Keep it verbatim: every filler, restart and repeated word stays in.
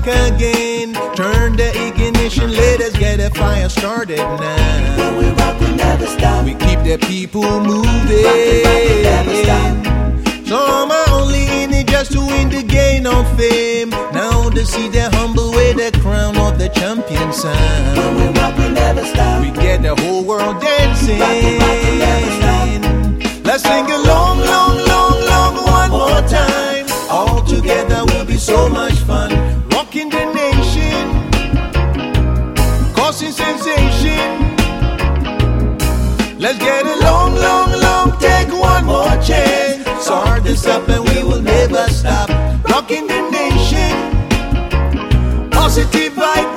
again. Turn the ignition, let us get a fire started now. When we rock, we never stop. We keep the people moving. Rock, rock, never stop. Some are only in it just to win the gain of fame. Now they see their humble way, the crown of the champion sound. When we rock, we never stop. We get the whole world dancing. Rock, rock, never stop. Let's sing a long, long, long, long one more time. All together will be so much fun. Rocking the nation, causing sensation. Let's get a long, long, long, take one more chance. Start this up and we will never stop. Rocking the nation, positive vibes.